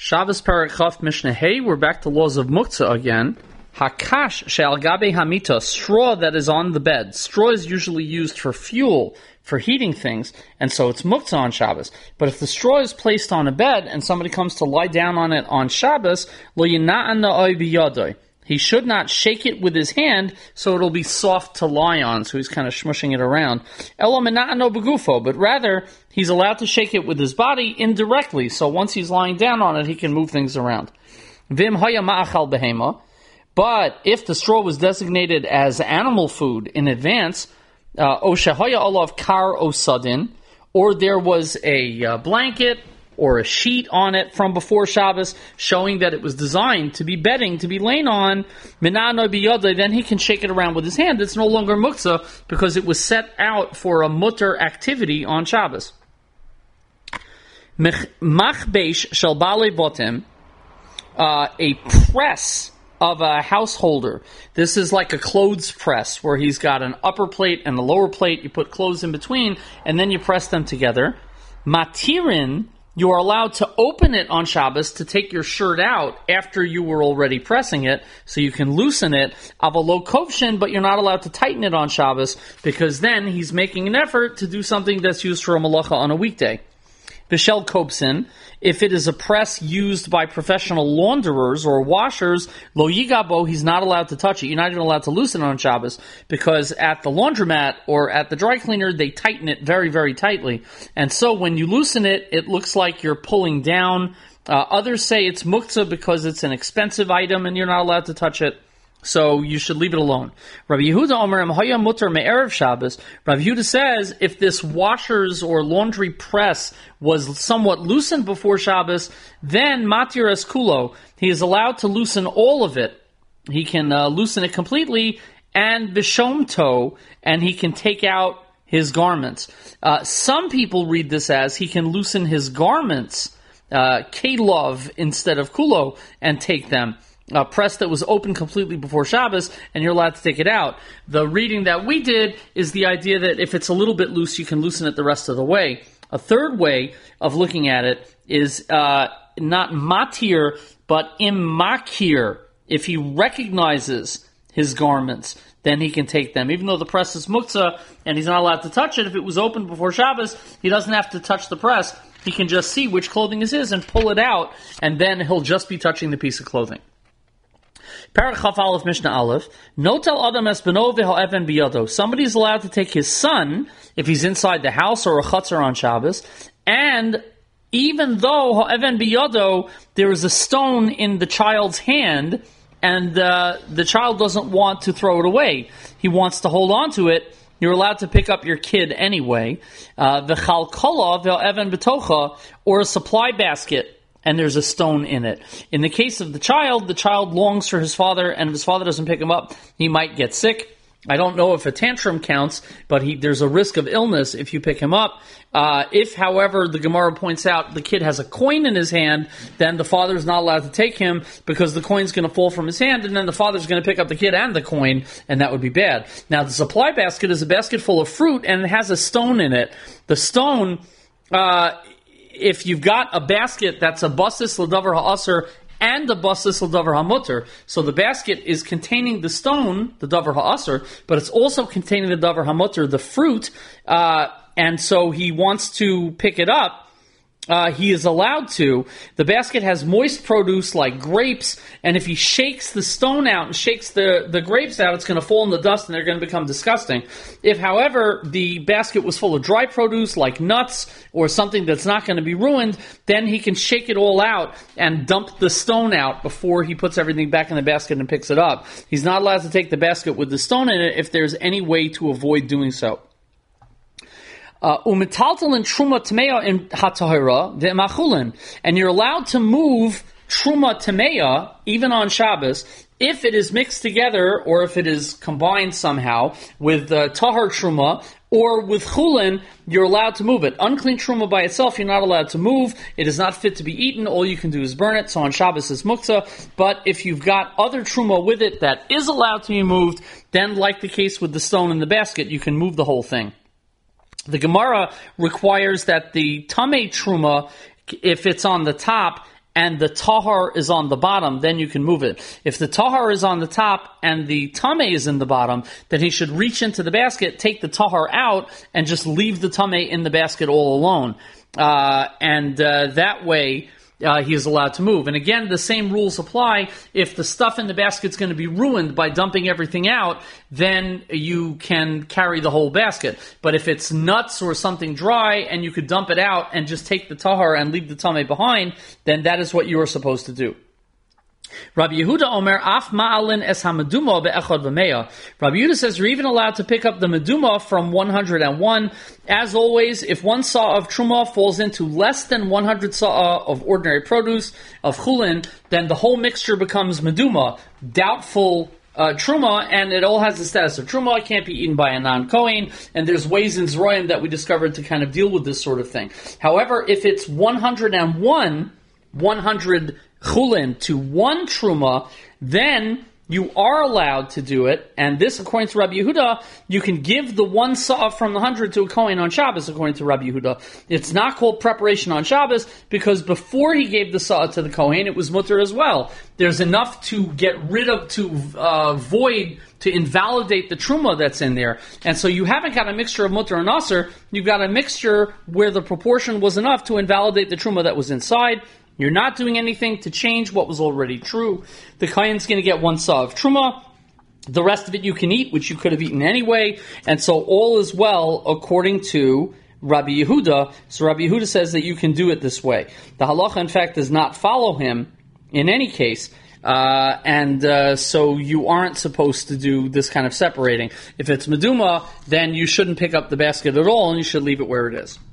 Shabbos Perek Chaf Mishnah Hey. We're back to laws of muktzah again. Hakash she'al gabe hamita, straw that is on the bed. Straw is usually used for fuel, for heating things, and so it's muktzah on Shabbos. But if the straw is placed on a bed and somebody comes to lie down on it on Shabbos, lo yina'an na'oi biyadoi. He should not shake it with his hand so it'll be soft to lie on, so he's kind of smushing it around. Elo mena'ano begufo, but rather he's allowed to shake it with his body indirectly, so once he's lying down on it, he can move things around. Vim haya ma'achal behema, but if the straw was designated as animal food in advance, o shehaya olav kar o sadin, or there was a blanket or a sheet on it from before Shabbos, showing that it was designed to be bedding, to be lain on, then he can shake it around with his hand. It's no longer muktzah because it was set out for a mutter activity on Shabbos. Machbesh shel balei botim, a press of a householder. This is like a clothes press where he's got an upper plate and a lower plate. You put clothes in between and then you press them together. Matirin, you are allowed to open it on Shabbos to take your shirt out after you were already pressing it, so you can loosen it. Avalo kovshin, but you're not allowed to tighten it on Shabbos, because then he's making an effort to do something that's used for a malacha on a weekday. Bishel kopsin, if it is a press used by professional launderers or washers, lo yigabo, he's not allowed to touch it. You're not even allowed to loosen it on Shabbos, because at the laundromat or at the dry cleaner, they tighten it very, very tightly. And so when you loosen it, it looks like you're pulling down. Others say it's muktzah because it's an expensive item and you're not allowed to touch it. So you should leave it alone. Rabbi Yehuda Omer Haya Mutter Me'erev Shabbos. Rabbi Yehuda says if this washer's or laundry press was somewhat loosened before Shabbos, then Matir es Kulo, he is allowed to loosen all of it. He can loosen it completely, and Bishomto, and he can take out his garments. Some people read this as he can loosen his garments, Kelov instead of Kulo, and take them. A press that was open completely before Shabbos, and you're allowed to take it out. The reading that we did is the idea that if it's a little bit loose, you can loosen it the rest of the way. A third way of looking at it is not matir, but immakir. If he recognizes his garments, then he can take them. Even though the press is muktzah, and he's not allowed to touch it, if it was open before Shabbos, he doesn't have to touch the press. He can just see which clothing is his and pull it out, and then he'll just be touching the piece of clothing. Perek Chaf Aleph Mishnah Aleph. Notel Adam es beno v'ha'even biyado. Somebody is allowed to take his son if he's inside the house or a chutzner on Shabbos, and even though ha'even biyado, there is a stone in the child's hand, and the child doesn't want to throw it away. He wants to hold on to it. You're allowed to pick up your kid anyway. V'chalkola v'ha'even betocha, or a supply basket, and there's a stone in it. In the case of the child longs for his father, and if his father doesn't pick him up, he might get sick. I don't know if a tantrum counts, but there's a risk of illness if you pick him up. If, however, the Gemara points out the kid has a coin in his hand, then the father's not allowed to take him because the coin's going to fall from his hand, and then the father's going to pick up the kid and the coin, and that would be bad. Now, the supply basket is a basket full of fruit, and it has a stone in it. The stone, if you've got a basket that's a basis l'davar ha'aser and a basis l'davar ha'mutter, so the basket is containing the stone, the davar ha'aser, but it's also containing the davar ha'mutter, the fruit, and so he wants to pick it up. He is allowed to. The basket has moist produce like grapes, and if he shakes the stone out and shakes the grapes out, it's going to fall in the dust and they're going to become disgusting. If, however, the basket was full of dry produce like nuts or something that's not going to be ruined, then he can shake it all out and dump the stone out before he puts everything back in the basket and picks it up. He's not allowed to take the basket with the stone in it if there's any way to avoid doing so. Umetaltal truma tmeya in hatahira ve'machulin, and you're allowed to move truma tmeya even on Shabbos if it is mixed together or if it is combined somehow with tahar truma or with chulin. You're allowed to move it. Unclean truma by itself, you're not allowed to move. It is not fit to be eaten. All you can do is burn it. So on Shabbos is muktzah. But if you've got other truma with it that is allowed to be moved, then like the case with the stone in the basket, you can move the whole thing. The Gemara requires that the tamei truma, if it's on the top, and the tahar is on the bottom, then you can move it. If the tahar is on the top and the tameh is in the bottom, then he should reach into the basket, take the tahar out, and just leave the tameh in the basket all alone. That way, he is allowed to move. And again, the same rules apply. If the stuff in the basket is going to be ruined by dumping everything out, then you can carry the whole basket. But if it's nuts or something dry and you could dump it out and just take the tahar and leave the tameh behind, then that is what you are supposed to do. Rabbi Yehuda Omer, Af ma'alin es hameduma be'echad v'meya. Rabbi Yehuda says you're even allowed to pick up the meduma from 101. As always, if one saw of truma falls into less than 100 saw of ordinary produce, of chulin, then the whole mixture becomes meduma, doubtful truma, and it all has the status of truma. It can't be eaten by a non-Kohen, and there's ways in Zroim that we discovered to kind of deal with this sort of thing. However, if it's 101, 100 chulin to 1 truma, then you are allowed to do it. And this, according to Rabbi Yehuda, you can give the 1 sa'ah from the 100 to a Kohen on Shabbos, according to Rabbi Yehuda. It's not called preparation on Shabbos, because before he gave the sa'ah to the Kohen, it was mutter as well. There's enough to get rid of, to void, to invalidate the truma that's in there. And so you haven't got a mixture of mutter and aser, you've got a mixture where the proportion was enough to invalidate the truma that was inside. You're not doing anything to change what was already true. The Kohen's going to get 1 sa'ah of truma. The rest of it you can eat, which you could have eaten anyway. And so all is well according to Rabbi Yehuda. So Rabbi Yehuda says that you can do it this way. The halacha, in fact, does not follow him in any case. So you aren't supposed to do this kind of separating. If it's meduma, then you shouldn't pick up the basket at all, and you should leave it where it is.